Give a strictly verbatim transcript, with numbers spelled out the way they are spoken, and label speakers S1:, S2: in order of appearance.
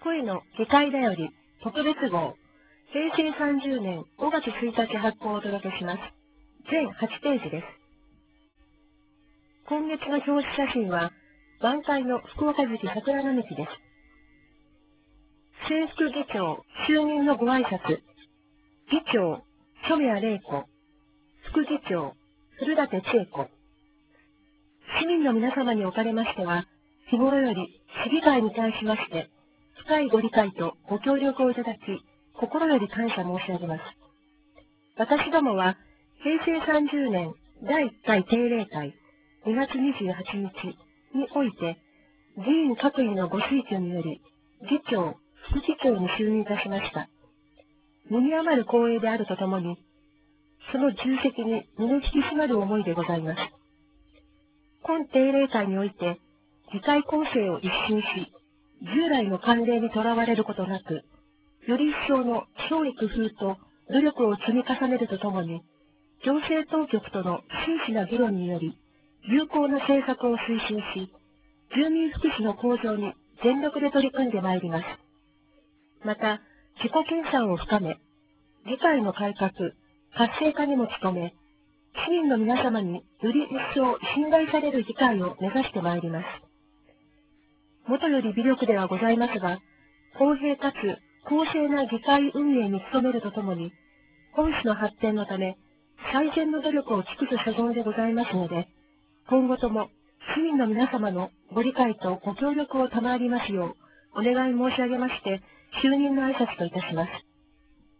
S1: 声の議会だより特別号、へいせいさんじゅうねんごがつついたち発行をお届けします。全はちページです。今月の表紙写真は、満開の福岡月桜並木です。正副議長、就任のご挨拶。議長、染谷玲子。副議長、古舘千恵子。市民の皆様におかれましては、日頃より市議会に対しまして、深いご理解とご協力をいただき、心より感謝申し上げます。私どもは、へいせいさんじゅうねんだいいっかい定例会にがつにじゅうはちにちにおいて、議員各位のご推挙により、議長、副議長に就任いたしました。身に余る光栄であるとともに、その重責に身の引き締まる思いでございます。今定例会において、議会構成を一新し、従来の慣例にとらわれることなく、より一層の創意工夫と努力を積み重ねるとともに、行政当局との真摯な議論により、有効な政策を推進し、住民福祉の向上に全力で取り組んでまいります。また、自己研鑽を深め、議会の改革、活性化にも努め、市民の皆様により一層信頼される議会を目指してまいります。もとより微力ではございますが、公平かつ公正な議会運営に努めるとともに、本市の発展のため、最善の努力を尽くす所存でございますので、今後とも市民の皆様のご理解とご協力を賜りますよう、お願い申し上げまして、就任の挨拶といたします。